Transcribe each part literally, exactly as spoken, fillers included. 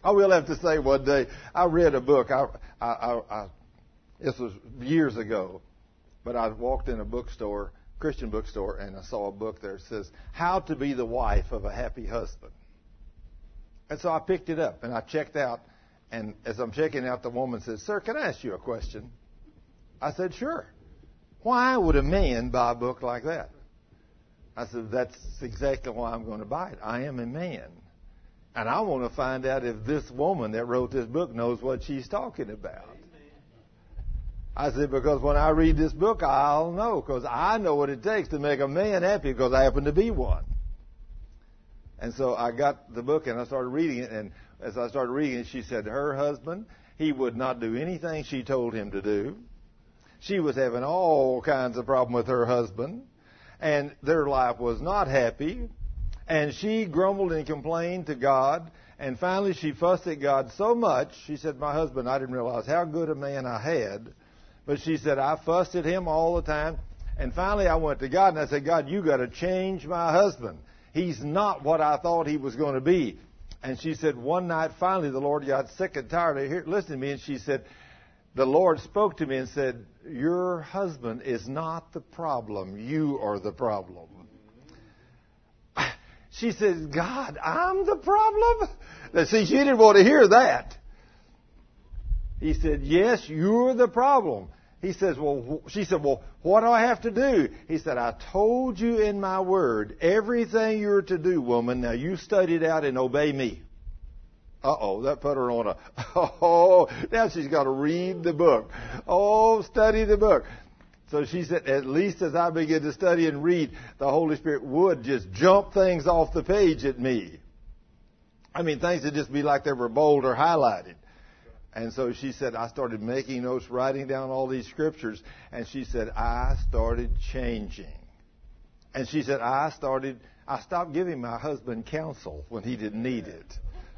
I will have to say one day, I read a book. I, I, I, I, this was years ago, but I walked in a bookstore, Christian bookstore, and I saw a book there that says, How to Be the Wife of a Happy Husband. And so I picked it up, and I checked out, and as I'm checking out, the woman says, Sir, can I ask you a question? I said, sure. Why would a man buy a book like that? I said, that's exactly why I'm going to buy it. I am a man. And I want to find out if this woman that wrote this book knows what she's talking about. I said, because when I read this book, I'll know, because I know what it takes to make a man happy, because I happen to be one. And so I got the book and I started reading it, and as I started reading it, she said her husband, he would not do anything she told him to do. She was having all kinds of problems with her husband, and their life was not happy. And she grumbled and complained to God, and finally she fussed at God so much, she said, my husband, I didn't realize how good a man I had. But she said, I fussed at him all the time. And finally I went to God, and I said, God, you got to change my husband. He's not what I thought he was going to be. And she said, one night, finally, the Lord got sick and tired of hear, listening to me, and she said, the Lord spoke to me and said, your husband is not the problem. You are the problem. She says, God, I'm the problem? Now, see, she didn't want to hear that. He said, yes, you're the problem. He says, well, she said, well, what do I have to do? He said, I told you in my word everything you're to do, woman. Now you study it out and obey me. Uh-oh, that put her on a, oh, now she's got to read the book. Oh, study the book. So she said, at least as I begin to study and read, the Holy Spirit would just jump things off the page at me. I mean, things would just be like they were bold or highlighted. And so she said, I started making notes, writing down all these scriptures. And she said, I started changing. And she said, I started, I stopped giving my husband counsel when he didn't need it.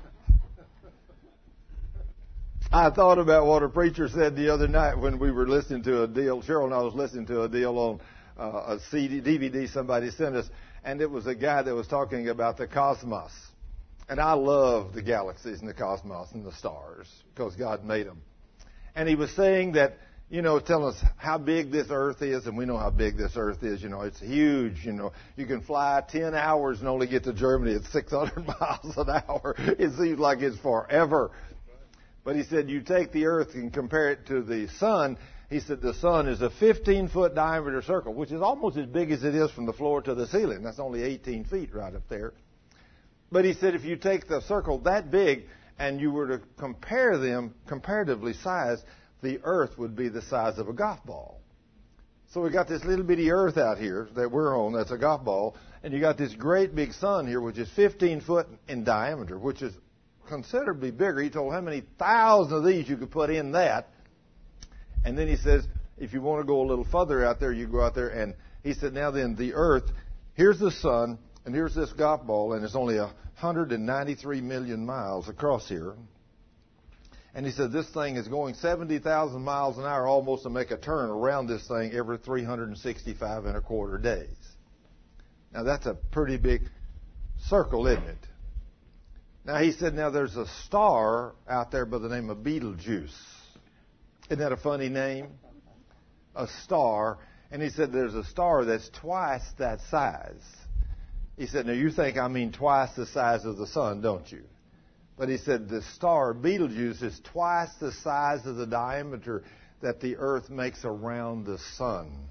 I thought about what a preacher said the other night when we were listening to a deal. Cheryl and I was listening to a deal on uh, a C D, D V D somebody sent us, and it was a guy that was talking about the cosmos. And I love the galaxies and the cosmos and the stars because God made them. And he was saying that, you know, telling us how big this earth is, and we know how big this earth is. You know, it's huge. You know, you can fly ten hours and only get to Germany at six hundred miles an hour. It seems like it's forever. But he said, you take the earth and compare it to the sun. He said the sun is a fifteen-foot diameter circle, which is almost as big as it is from the floor to the ceiling. That's only eighteen feet right up there. But he said if you take the circle that big and you were to compare them, comparatively size, the earth would be the size of a golf ball. So we got this little bitty earth out here that we're on, that's a golf ball, and you got this great big sun here, which is fifteen foot in diameter, which is considerably bigger. He told how many thousands of these you could put in that. And then he says, if you want to go a little further out there, you go out there. And he said, now then, the earth, here's the sun, and here's this golf ball, and it's only one hundred ninety-three million miles across here. And he said, this thing is going seventy thousand miles an hour almost to make a turn around this thing every three hundred sixty-five and a quarter days. Now, that's a pretty big circle, isn't it? Now, he said, now there's a star out there by the name of Betelgeuse. Isn't that a funny name? A star. And he said, there's a star that's twice that size. He said, now you think I mean twice the size of the sun, don't you? But he said, the star, Betelgeuse, is twice the size of the diameter that the earth makes around the sun.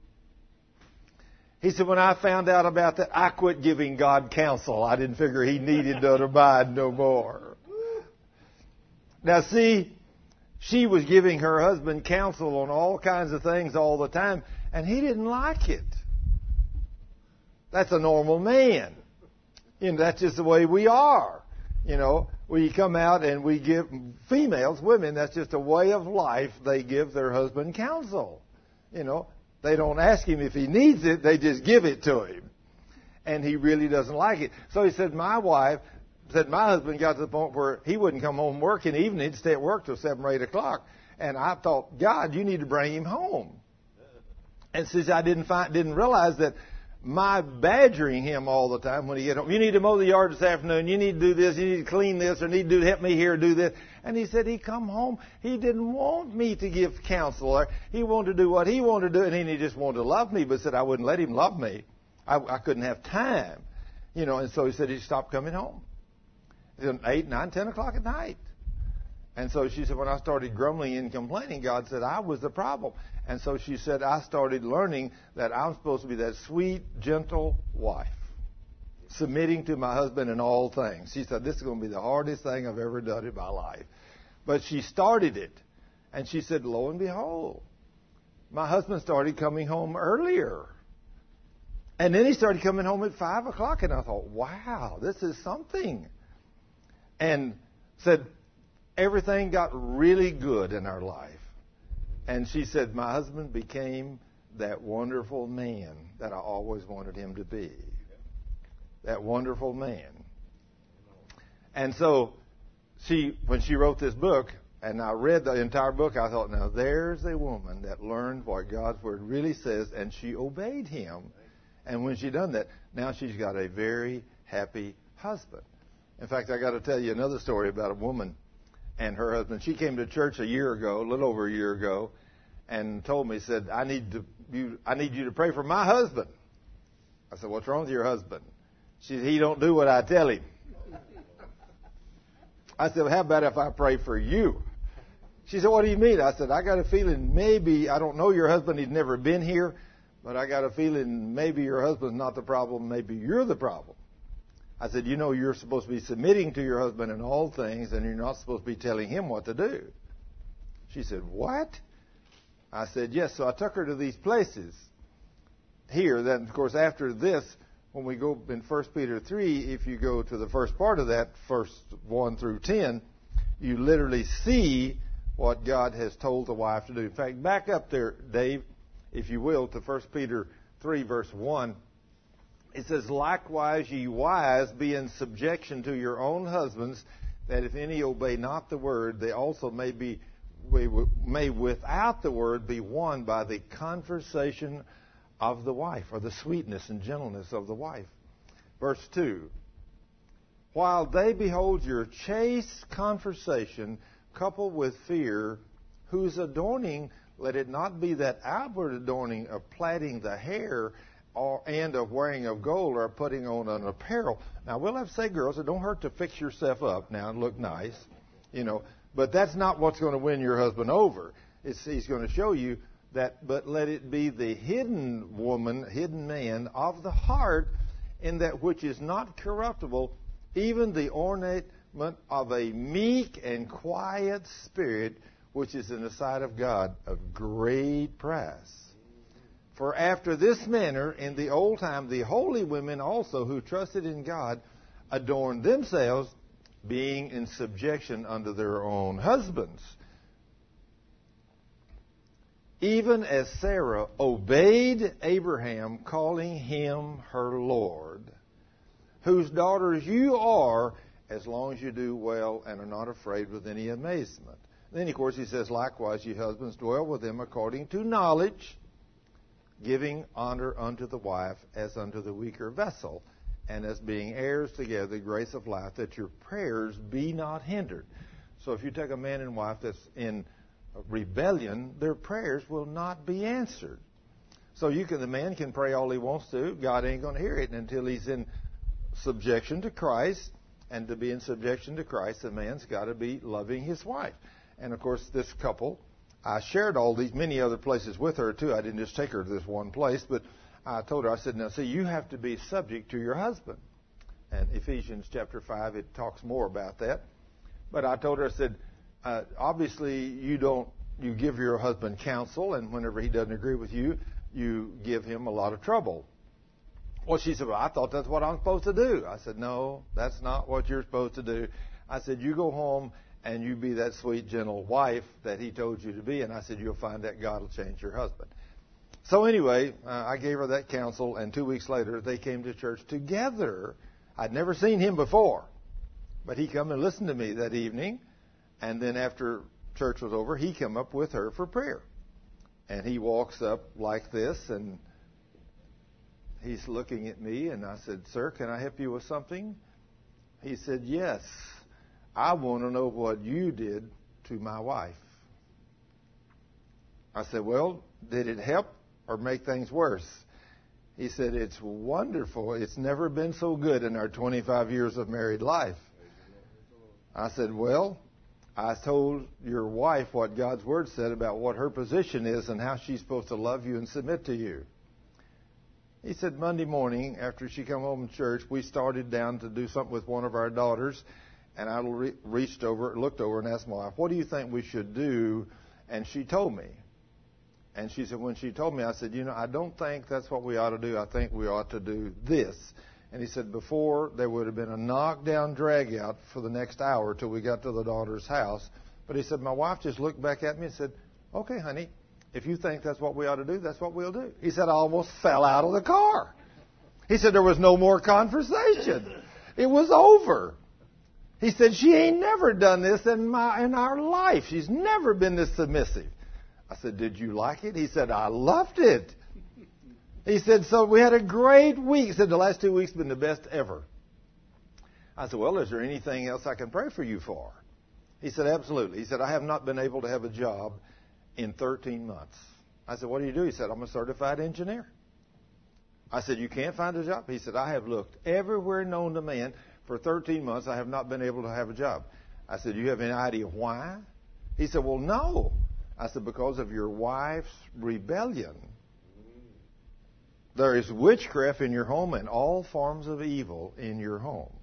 He said, when I found out about that, I quit giving God counsel. I didn't figure he needed to abide no more. Now, see, she was giving her husband counsel on all kinds of things all the time, and he didn't like it. That's a normal man. You know, that's just the way we are. You know, we come out and we give females, women, that's just a way of life. They give their husband counsel. You know, they don't ask him if he needs it. They just give it to him. And he really doesn't like it. So he said, my wife, said my husband got to the point where he wouldn't come home work in the evening. He'd stay at work till seven or eight o'clock. And I thought, God, you need to bring him home. And since I didn't find, didn't realize that my badgering him all the time when he get home. You need to mow the yard this afternoon. You need to do this. You need to clean this, or need to do, help me here, do this. And he said he come home. He didn't want me to give counsel. He wanted to do what he wanted to do, and he just wanted to love me, but said I wouldn't let him love me. I, I couldn't have time, you know. And so he said he stopped coming home. It eight, nine, ten o'clock at night. And so she said, when I started grumbling and complaining, God said I was the problem. And so she said, I started learning that I'm supposed to be that sweet, gentle wife, submitting to my husband in all things. She said, this is going to be the hardest thing I've ever done in my life. But she started it. And she said, lo and behold, my husband started coming home earlier. And then he started coming home at five o'clock. And I thought, wow, this is something. And said, everything got really good in our life. And she said, my husband became that wonderful man that I always wanted him to be. That wonderful man. And so she, when she wrote this book, and I read the entire book, I thought, now there's a woman that learned what God's Word really says, and she obeyed him. And when she done that, now she's got a very happy husband. In fact, I got to tell you another story about a woman and her husband. She came to church a year ago, a little over a year ago, and told me, said, I need to, you, I need you to pray for my husband. I said, what's wrong with your husband? She said, he don't do what I tell him. I said, well, how about if I pray for you? She said, what do you mean? I said, I got a feeling maybe, I don't know your husband, he's never been here, but I got a feeling maybe your husband's not the problem, maybe you're the problem. I said, you know, you're supposed to be submitting to your husband in all things, and you're not supposed to be telling him what to do. She said, what? I said, yes. So I took her to these places here. Then, of course, after this, when we go in First Peter three, if you go to the first part of that, first one through ten, you literally see what God has told the wife to do. In fact, back up there, Dave, if you will, to First Peter three, verse one. It says, likewise, ye wives, be in subjection to your own husbands, that if any obey not the word, they also may be, may without the word be won by the conversation of the wife, or the sweetness and gentleness of the wife. Verse two, while they behold your chaste conversation coupled with fear, whose adorning, let it not be that outward adorning of plaiting the hair, Or, and of wearing of gold, or putting on an apparel. Now, we'll have to say, girls, it don't hurt to fix yourself up now and look nice, you know. But that's not what's going to win your husband over. It's, he's going to show you that, but let it be the hidden woman, hidden man of the heart, in that which is not corruptible, even the ornament of a meek and quiet spirit, which is in the sight of God of great price. For after this manner, in the old time, the holy women also who trusted in God adorned themselves, being in subjection unto their own husbands. Even as Sarah obeyed Abraham, calling him her Lord, whose daughters you are, as long as you do well and are not afraid with any amazement. Then, of course, he says, likewise, ye husbands, dwell with them according to knowledge, giving honor unto the wife as unto the weaker vessel, and as being heirs together the grace of life, that your prayers be not hindered. So if you take a man and wife that's in rebellion, their prayers will not be answered. So you can, the man can pray all he wants to. God ain't going to hear it until he's in subjection to Christ. And to be in subjection to Christ, the man's got to be loving his wife. And of course, this couple, I shared all these many other places with her, too. I didn't just take her to this one place, but I told her, I said, now, see, you have to be subject to your husband. And Ephesians chapter five, it talks more about that. But I told her, I said, uh, obviously, you don't, you give your husband counsel, and whenever he doesn't agree with you, you give him a lot of trouble. Well, she said, well, I thought that's what I'm supposed to do. I said, no, that's not what you're supposed to do. I said, you go home and you be that sweet, gentle wife that he told you to be. And I said, you'll find that God will change your husband. So anyway, uh, I gave her that counsel, and two weeks later, they came to church together. I'd never seen him before, but he come and listened to me that evening. And then after church was over, he came up with her for prayer. And he walks up like this, and he's looking at me, and I said, "Sir, can I help you with something?" He said, "Yes. I want to know what you did to my wife." I said, "Well, did it help or make things worse?" He said, "It's wonderful. It's never been so good in our twenty-five years of married life." I said, "Well, I told your wife what God's Word said about what her position is and how she's supposed to love you and submit to you." He said, Monday morning, after she came home from church, we started down to do something with one of our daughters, and I re- reached over, looked over, and asked my wife, "What do you think we should do?" And she told me. And she said, when she told me, I said, "You know, I don't think that's what we ought to do. I think we ought to do this." And he said, before, there would have been a knockdown, drag-out for the next hour till we got to the daughter's house. But he said, my wife just looked back at me and said, "Okay, honey, if you think that's what we ought to do, that's what we'll do." He said, I almost fell out of the car. He said, there was no more conversation. It was over. He said, she ain't never done this in my in our life. She's never been this submissive. I said, "Did you like it?" He said, "I loved it." He said, "So we had a great week." He said, "The last two weeks have been the best ever." I said, "Well, is there anything else I can pray for you for?" He said, "Absolutely." He said, "I have not been able to have a job in thirteen months. I said, "What do you do?" He said, "I'm a certified engineer." I said, "You can't find a job?" He said, "I have looked everywhere known to man. For thirteen months, I have not been able to have a job." I said, "Do you have any idea why?" He said, "Well, no." I said, "Because of your wife's rebellion. There is witchcraft in your home and all forms of evil in your home."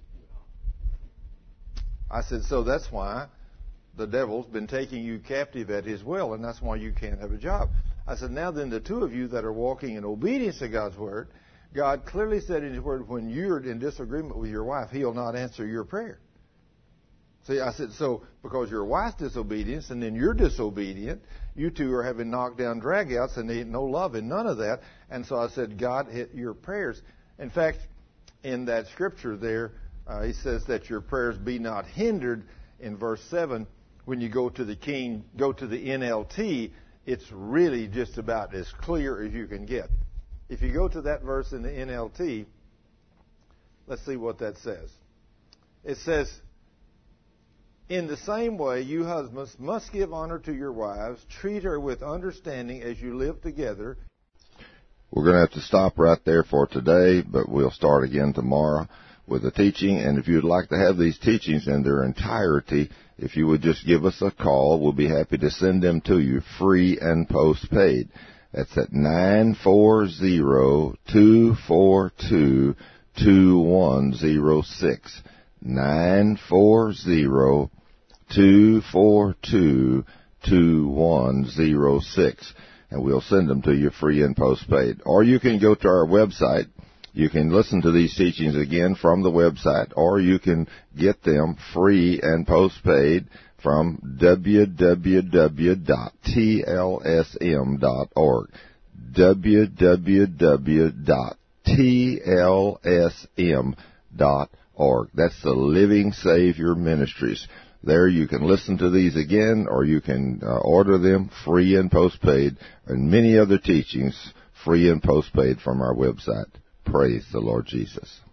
I said, "So that's why the devil's been taking you captive at his will, and that's why you can't have a job." I said, "Now then, the two of you that are walking in obedience to God's Word, God clearly said in His Word, when you're in disagreement with your wife, He'll not answer your prayer." See, I said, so because your wife's disobedience and then you're disobedient, you two are having knockdown drag-outs and ain't no love and none of that. And so I said, God hit your prayers. In fact, in that scripture there, uh, He says that your prayers be not hindered. In verse seven, when you go to the King, go to the N L T, it's really just about as clear as you can get. If you go to that verse in the N L T, let's see what that says. It says, "In the same way, you husbands must give honor to your wives. Treat her with understanding as you live together." We're going to have to stop right there for today, but we'll start again tomorrow with the teaching. And if you'd like to have these teachings in their entirety, if you would just give us a call, we'll be happy to send them to you free and postpaid. That's at nine four zero, two four two, two one zero six. nine four zero, two four two, two one zero six. And we'll send them to you free and postpaid. Or you can go to our website. You can listen to these teachings again from the website, or you can get them free and postpaid from w w w dot t l s m dot org. w w w dot t l s m dot org. That's the Living Savior Ministries. There you can listen to these again, or you can uh, order them free and postpaid, and many other teachings free and postpaid from our website. Praise the Lord Jesus.